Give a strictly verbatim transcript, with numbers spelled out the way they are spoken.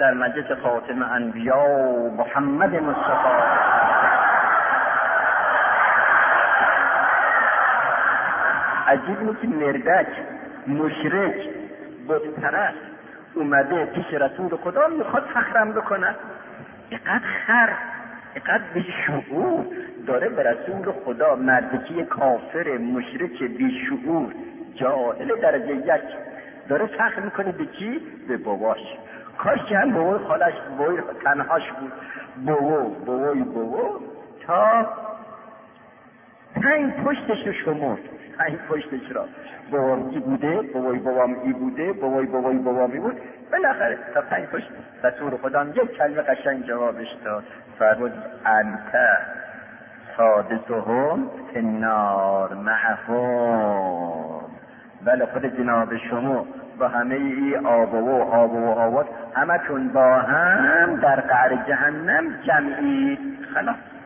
در مجلس خاتم انبیا محمد مصطفی عجیب نیست که مردک مشرک بت پرست اومده پیش رسول خدا میخواد فخرم بکنه. اینقدر خر، اینقدر بیشعور داره به رسول خدا، مردکی کافر مشرک بیشعور جاهل درجه یک داره فخر میکنه. به کی؟ به باباش. کاش که هم بابای خالش بابای تنهاش بود. بابا بابای بابا تا پنج پشتش رو شمرد، پنج پشتش را. بابام ای بوده، بابای بابام ای بوده، بابای بابای بابامی بود. بالاخره تا پنج پشت رسول خدا یک کلمه قشنگ جوابش داد. فرمود انت سادسهم فی النار معهم. بله خود جناب شما با همه ای آب و آب و آوات همتون با هم در قعر جهنم جمعید. خلاص